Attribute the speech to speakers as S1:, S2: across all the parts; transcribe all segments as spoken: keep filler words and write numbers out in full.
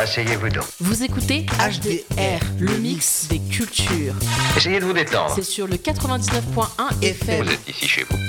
S1: asseyez-vous donc.
S2: Vous écoutez H D R, le mix des cultures.
S1: Essayez de vous détendre.
S2: C'est sur le quatre-vingt-dix-neuf point un F M.
S1: Vous êtes ici chez vous.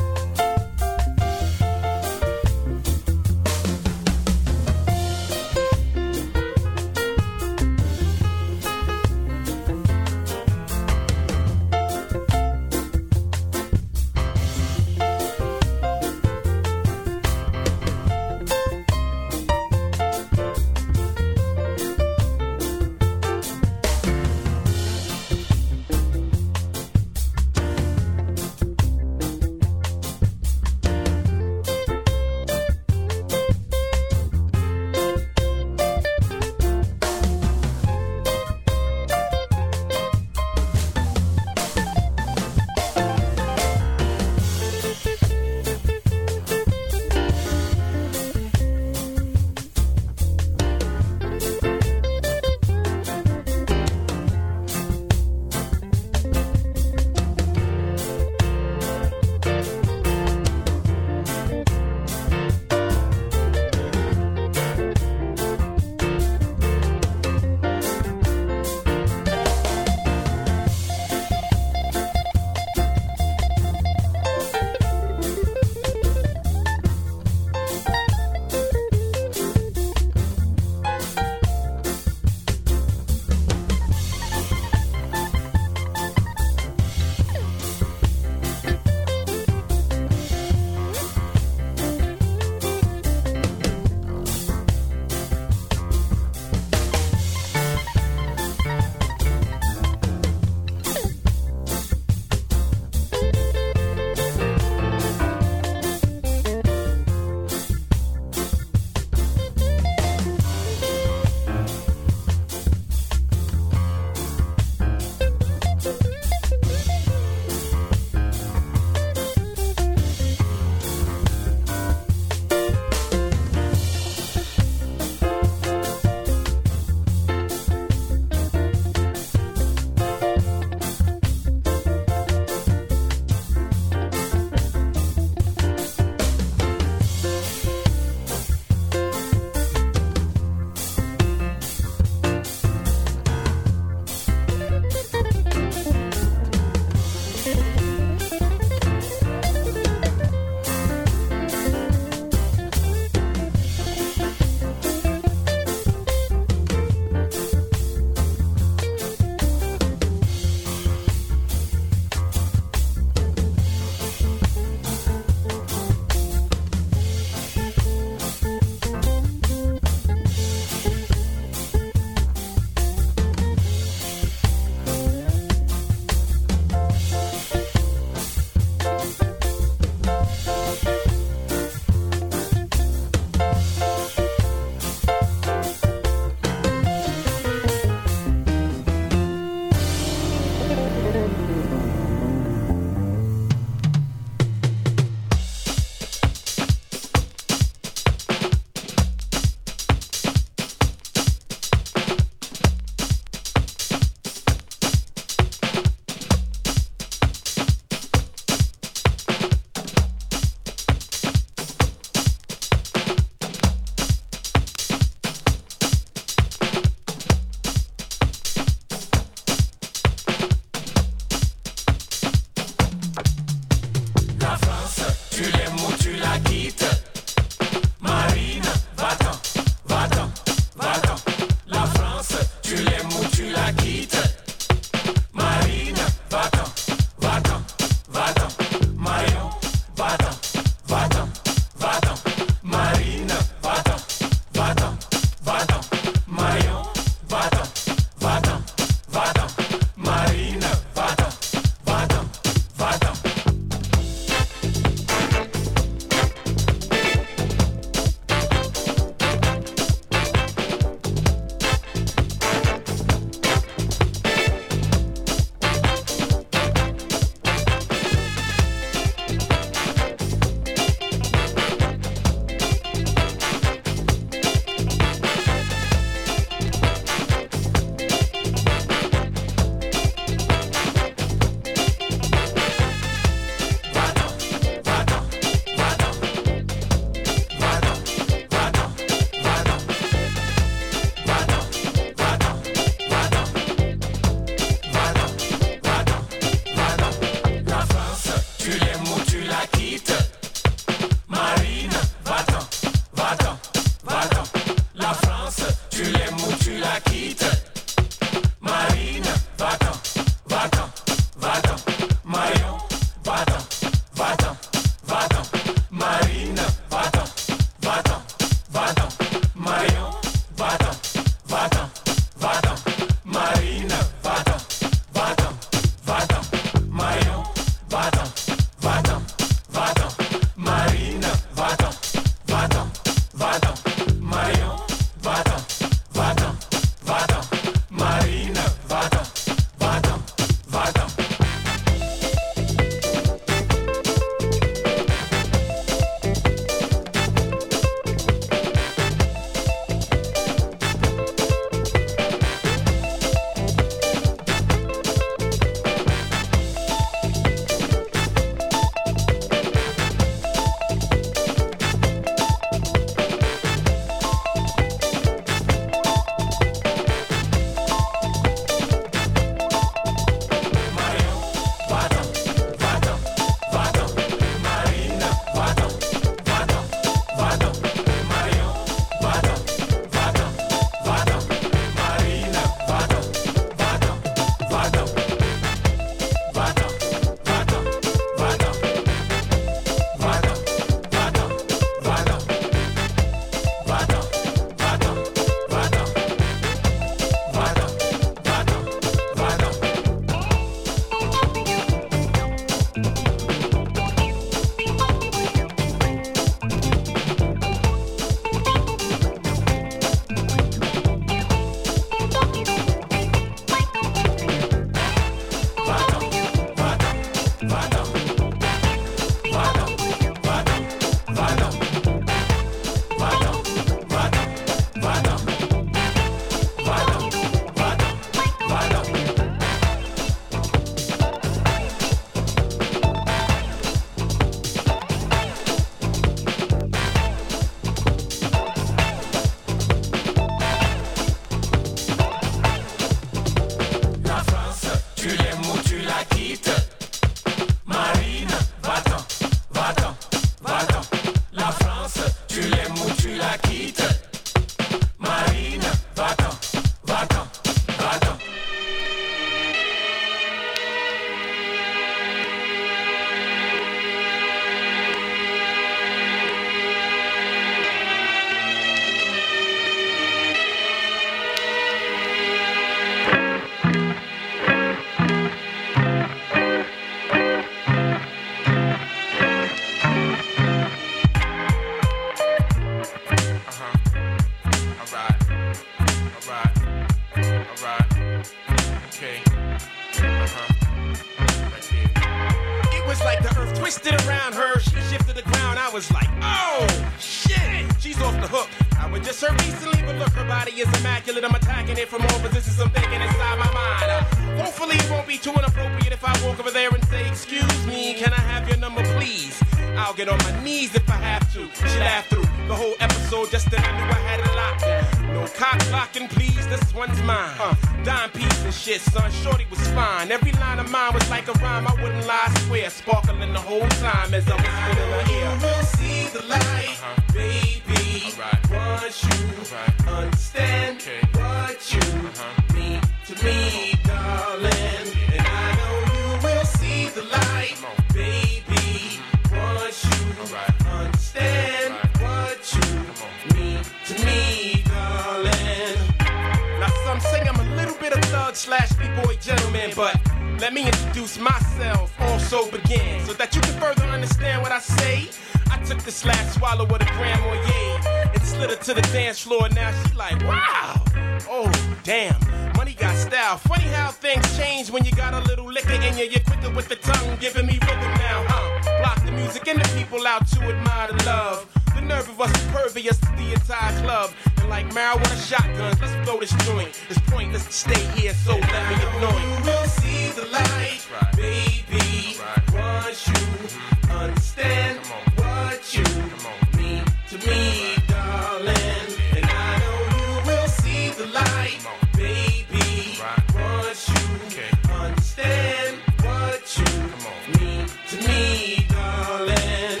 S3: twisted around her, she shifted the ground. I was like, oh, shit, she's off the hook. I was just her recently, but look, her body is immaculate. I'm attacking it from all positions, I'm thinking inside my mind. Uh, hopefully it won't be too inappropriate if I walk over there and say, excuse me, can I have your number, please? I'll get on my knees if I have to. She laughed through the whole episode just then I knew I had it locked. No cock blocking, please, this one's mine. Uh, dime piece and shit, son, shorty was fine. Every line of mine was like a rhyme, I wouldn't lie, I swear. Sparkling the whole time as I was in her ear. You will see the light, uh-huh. baby. Right. Once you right. understand okay. what you uh-huh. mean to me, darling. And I know you will see the light, baby. Once you right. understand right. what you mean to me, darling. Now some say I'm a little bit of thug slash b-boy gentleman, but let me introduce myself, also begin, so that you can further understand what I say. I took this last swallow with a Grand Marnier and slid her to the dance floor. Now she like, wow, oh damn, money got style. Funny how things change when you got a little liquor in you. You're quicker with the tongue, giving me rhythm now, huh? Block the music and the people out to admire the love. The nerve of us is pervious to the entire club. And like marijuana shotguns, let's blow this joint. It's pointless to stay here, so let me annoy you. You will see the light, right. baby, right. once you mm-hmm. understand what you mean to me, darling. And I know you will see the light, baby, right. once you okay. understand what you mean to me, darling.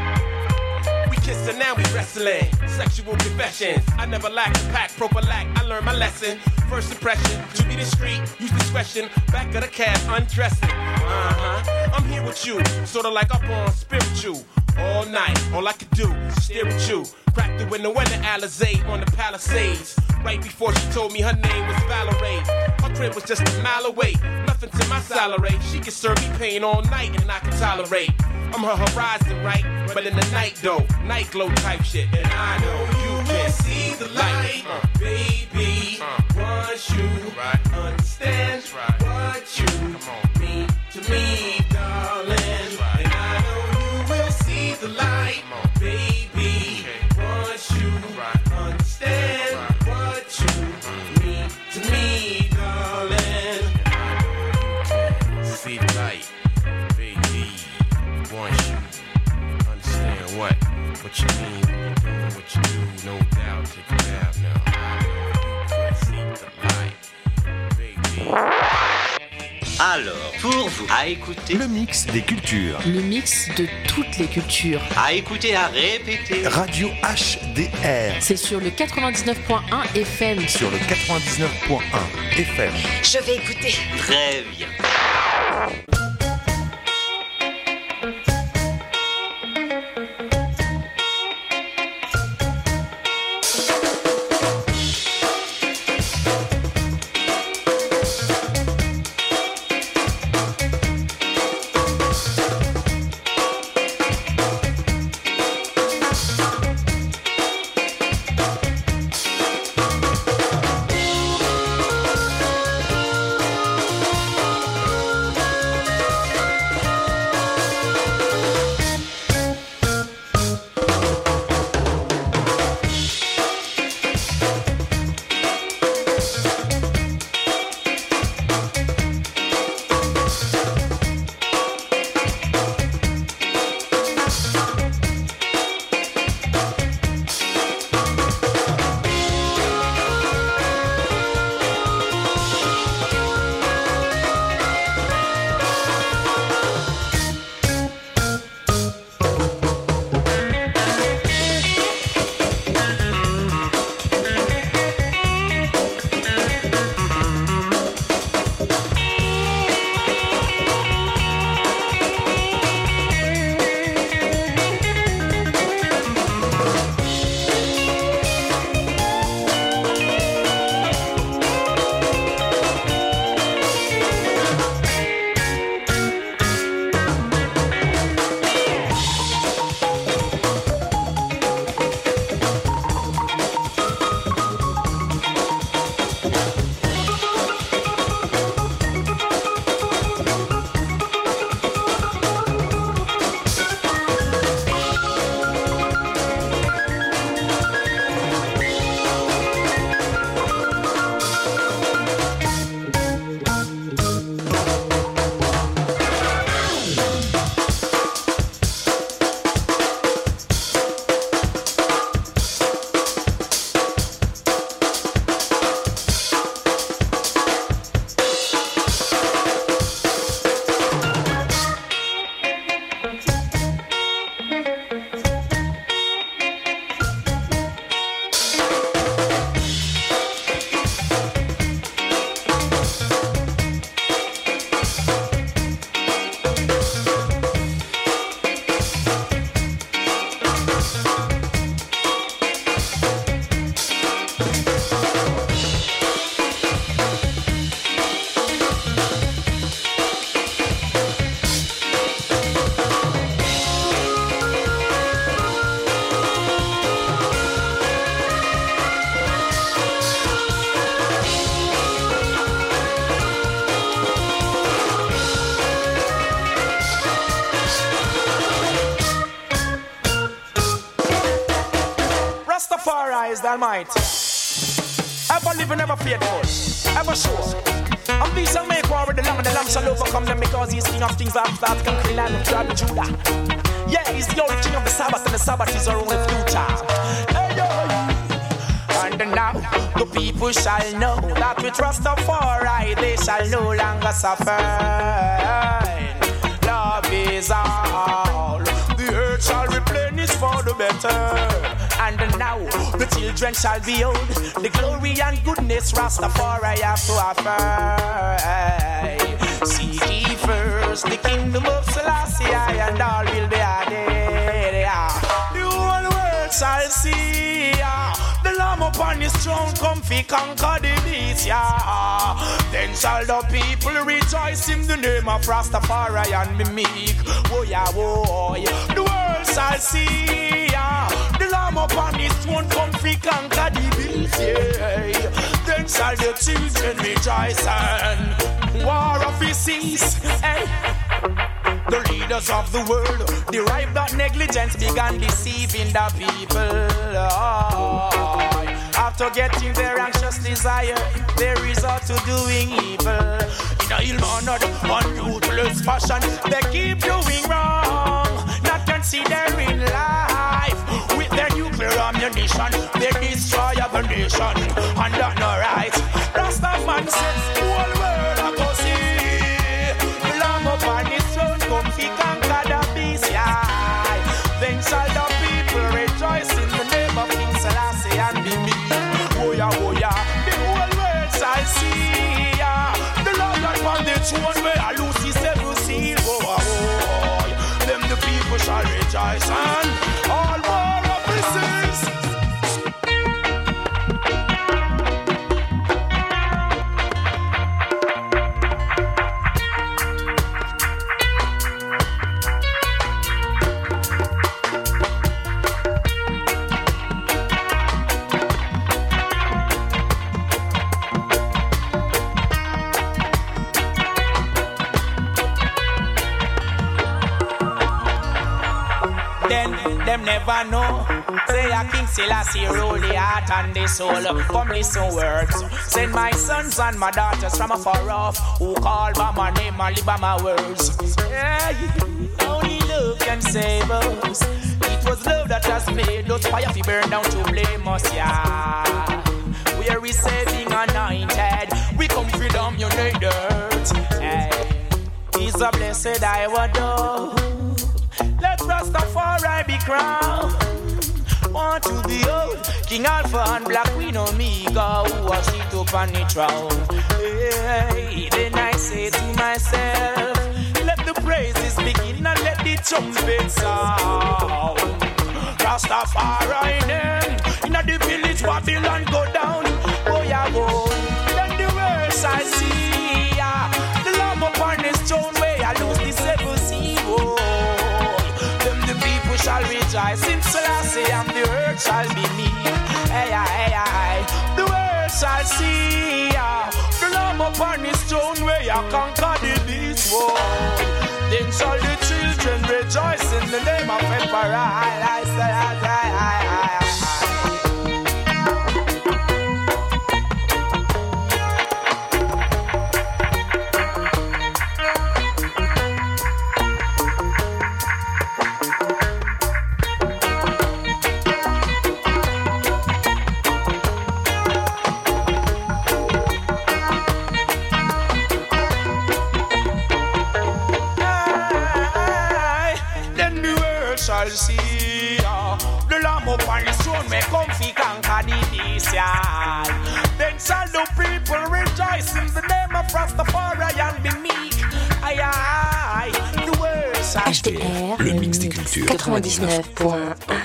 S3: So now we wrestling, sexual confessions. I never lacked a pack, proper lack. I learned my lesson. First impression, to be discreet, use discretion. Back of the cab, undressing. Uh-huh, I'm here with you, sorta like up on spiritual. All night, all I could do is stare at you. Cracked the window and the Alizé on the Palisades. Right before she told me her name was Valerie. Her crib was just a mile away. Nothing to my salary. She can serve me pain all night and I can tolerate. I'm her horizon, right? But in the night though, night glow type shit. And I know you can see the light, uh, baby. Uh, once you right. understand right. what you mean to me, darling. Right. And I know you will see the light, baby. Okay. Once you right. understand right. what you mean to me, darling. And I know you can see the light, baby. Once you understand what, what you mean when you're doing what you do, no doubt, take it out now. I know you could see the light, baby.
S1: Alors, pour vous, à écouter
S4: le mix des cultures.
S2: Le mix de toutes les cultures.
S1: À écouter, à répéter.
S4: Radio H D R.
S2: C'est sur le quatre-vingt-dix-neuf point un F M.
S4: Sur le quatre-vingt-dix-neuf point un F M.
S5: Je vais écouter.
S1: Très bien.
S5: Almighty. Ever living, ever faithful, ever sure. And peace shall make war with the lamb, and the lamb shall overcome them, because he's king of kings that that conquer the land of tribe of Judah. Yeah, he's the only king of the Sabbath, and the Sabbath is our only future. Hey, yo. And now the people shall know that with Rastafari they shall no longer suffer. Love is all. The earth shall replenish for the better. And now the children shall behold the glory and goodness Rastafari have to offer. Seek ye first the kingdom of Selassie, and all will be added. The whole world shall see the Lamb upon his throne come fi conquer the beast, yeah. Then shall the people rejoice in the name of Rastafari and be meek. Oh yeah, oh yeah. The world shall see, yeah. The Lamb upon his throne come fi conquer the beast, yeah. Then shall the children rejoice and war of his cease, hey. The leaders of the world derived that negligence began deceiving the people. Oh, after getting their anxious desire, they resort to doing evil. In a ill-mannered, unruthless fashion, they keep doing wrong, not considering life. With their nuclear ammunition, they destroy the nation, and that's not right. Rastaman says, whole world I go see. The Lamb upon his throne come fi conquer the beast, yeah. Then shall the people rejoice in the name of King Selassie and be meek. Oh yeah, oh yeah, the whole world shall see, yeah. The Lord upon the throne where I lose his seven seal. Oh, oh, oh, them the people shall rejoice and all war of the seas. Them never know. Say a King Selassie rule the heart and the soul. Come listen words. Send my sons and my daughters from afar off, who call by my name and live by my words. Yeah, only love can save us. It was love that has made us fire fi burn down to blame us, yeah. We are receiving anointed. We come freedom united. Hey, he's a blessed I would do. Let Rastafari be crowned. Want to behold King Alpha and Black Queen Omega, who are sit up on the throne. Hey, then I say to myself, let the praises begin and let the trumpet sound. Rastafari name in the village Babylon go down. Oh yeah, oh. Then the world shall see, yeah. The Lamb upon his throne where I lose the seven seas. Oh. Shall rejoice in Selassie and the earth shall be meek. Hey, hey, hey, the world shall see ya. The Lamb upon his throne where you conquer the beast war. Then shall the children rejoice in the name of Emperor. I say, I, I, I, I. See uh, the Lamb upon his throne may come fi conquer the beast, yeah. Then shall the people rejoice in the name of Rastafari and be meek. Aïe aïe, the world shall
S2: H D R,
S6: le mix des cultures
S2: quatre-vingt-dix-neuf point un.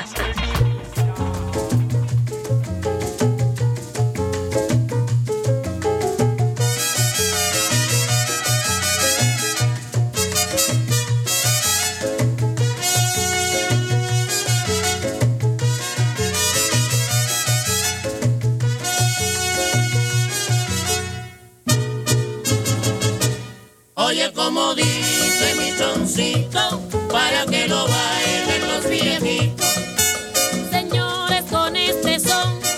S7: Oye como dice mi soncito, para que lo bailen los viejitos.
S8: Señores, con este son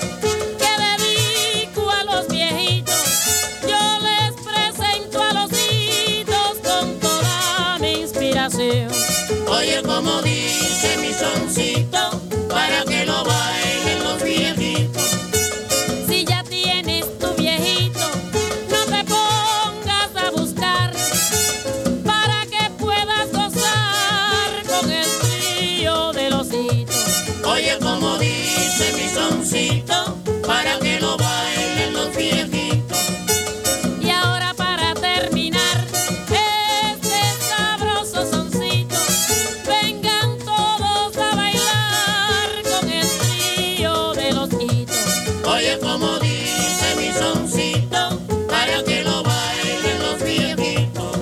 S7: ocasión. Oye como dice mi soncito, para que lo bailen los viejitos.
S6: Si ya tienes tu viejito, no te pongas a buscar, para que puedas gozar con el trío de los hitos.
S7: Oye como dice mi soncito, para que lo bailen los viejitos.
S6: Y ahora para terminar este sabroso soncito, vengan todos a bailar con el trío de los hitos.
S7: Oye como dice mi soncito, para que lo bailen los viejitos.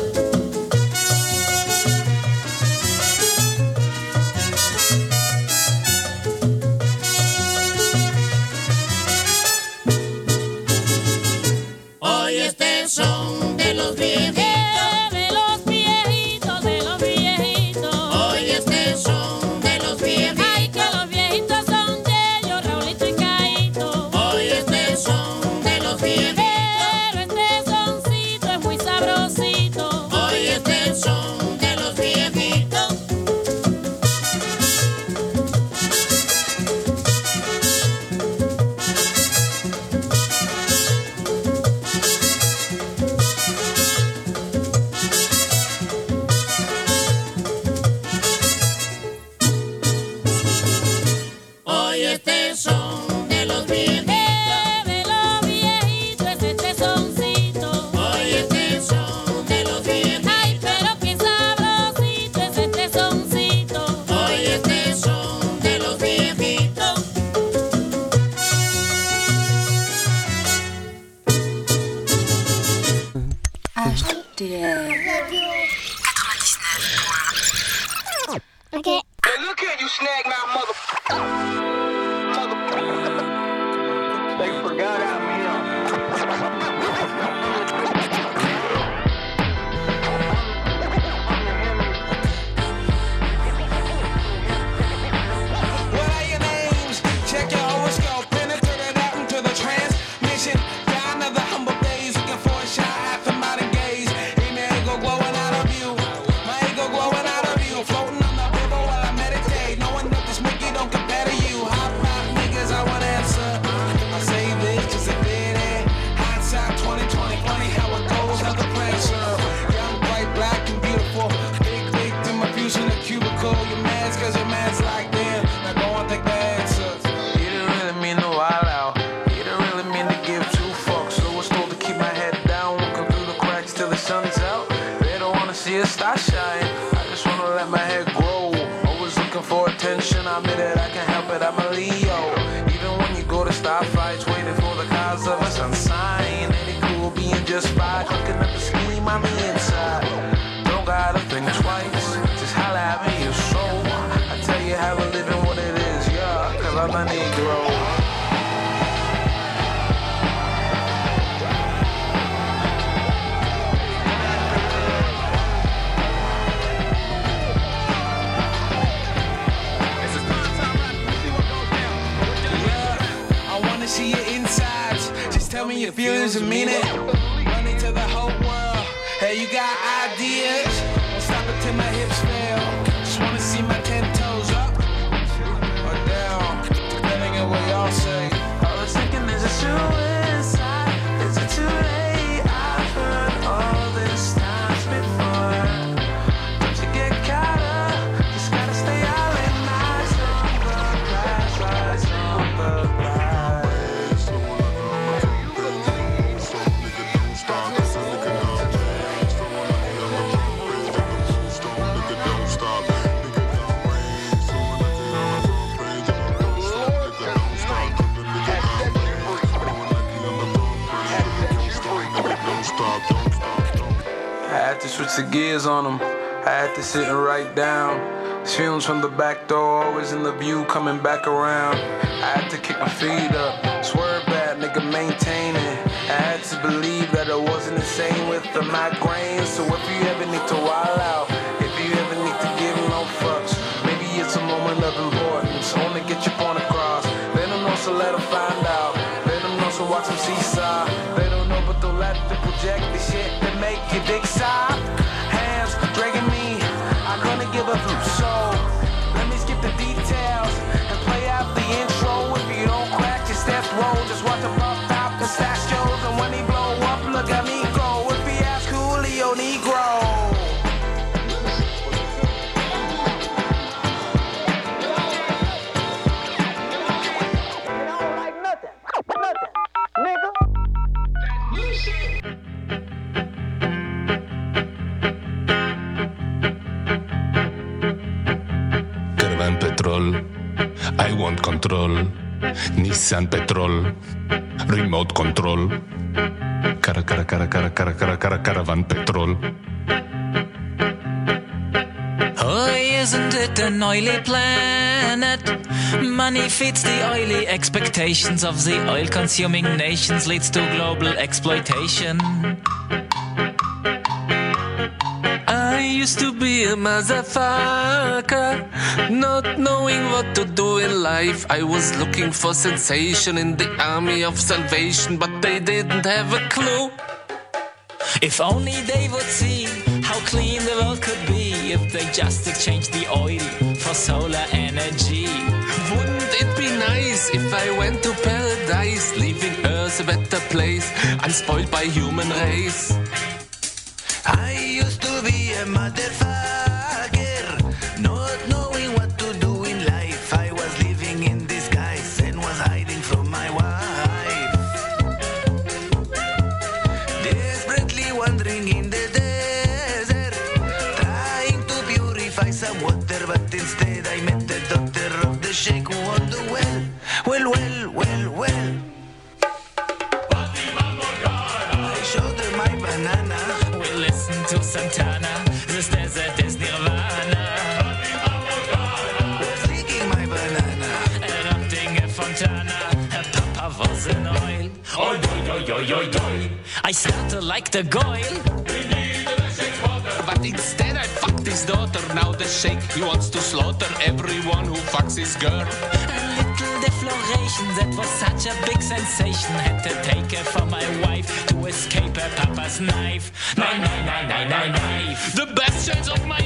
S7: Hoy este son de los viejitos.
S6: De los viejitos, de los viejitos.
S7: Hoy este son de los viejitos.
S6: Ay, que los viejitos son de ellos, Raulito y Caíto.
S7: Hoy este son de los viejitos.
S6: Pero este soncito es muy sabrosito.
S7: Hoy este son de los viejitos. Hoy este son de los viejitos.
S6: De los viejitos es este soncito.
S7: Hoy este son de los viejitos.
S6: Ay, pero qué sabrosito es este soncito.
S7: Hoy este son de los viejitos.
S8: Okay.
S3: Hey, look here, you snag mouth mother. They forgot I'm here. What are your names? Check your horoscope, penetrated out into the transmission. Down to the humble days, looking for a shot, half a modern gaze. Hey, my ego glowing out of you. My ego glowing out of you. Floating on the river while I meditate. Knowing that this Mickey don't compare to you. Hot rock niggas, I want answer. I say this just a bit it. Hindsight twenty twenty, funny how it goes, how the pressure. Young, bright, black, and beautiful. Big, big, through my views in the cubicle. You're mad cause your man's like them. Now go and take the answers. You didn't really mean to wild out. You didn't really mean to give two fucks. So I was told to keep my head down, looking through the cracks till the sun's out. They don't wanna see us start shine. I just wanna let my head grow. Always looking for attention. I admit it, I can help it, I'm a Leo. Even when you go to stop fights, waiting for the cause of a sun sign. Ain't it cool being just fine? Cooking up the scheme on the inside. Don't gotta think twice. Just holla at me, your soul. I tell you how we're living what it is, yeah. Cause I'm a Negro. I wanna see your insides. Just tell me your feelings and mean it. Running to the whole world. Hey, you got ideas? Won't stop until my hips fail. Just wanna see my ten toes up or down, depending on what y'all say. I was thinking, is it suicide? Is it too late? I've heard all this times before. Don't you get caught up? Just gotta stay out at night. On the glass, eyes on the glass. I had to switch the gears on them. I had to sit and write down. These feelings from the back door, always in the view, coming back around. I had to kick my feet up, swerve that, nigga, maintain it. I had to believe that it wasn't the same with the migraine. So if you ever need to wild out, if you ever need to give no fucks, maybe it's a moment of importance. Only get your point across. They don't know, so let them find out. They don't know, so watch them seesaw. They don't know, but they'll let them project the shit that make you dick sigh. Hands dragging me
S9: I want control. Nissan Petrol. Remote control. Cara, cara, cara, cara, cara, cara, cara, caravan petrol.
S10: Oh, isn't it an oily planet? Money feeds the oily expectations of the oil-consuming nations, leads to global exploitation.
S11: I used to be a motherfucker, not knowing what to do in life. I was looking for sensation in the army of salvation, but they didn't have a clue.
S10: If only they would see how clean the world could be if they just exchanged the oil for solar energy.
S11: Wouldn't it be nice if I went to paradise, leaving Earth a better place, unspoiled by human race?
S12: I used to be a motherfucker, not knowing what to do in life. I was living in disguise and was hiding from my wife, desperately wandering in the desert, trying to purify some water, but instead I met the doctor of the sheikh who on the well, well, well, well, well. I showed her my banana.
S10: Listen to Santana, this desert is nirvana.
S12: Was licking my banana,
S10: erupting a fontana. Her papa was an oil. Oi, oi, oi, oi, oi, oi. I started like the goyle.
S11: But instead I fucked his daughter. Now the sheikh, he wants to slaughter everyone who fucks his girl.
S10: A little defloration, that was such a big sensation. Had to take her from my wife to escape her papa's knife. Nine, nine, nine, nine, nine, knife.
S11: The bastions of my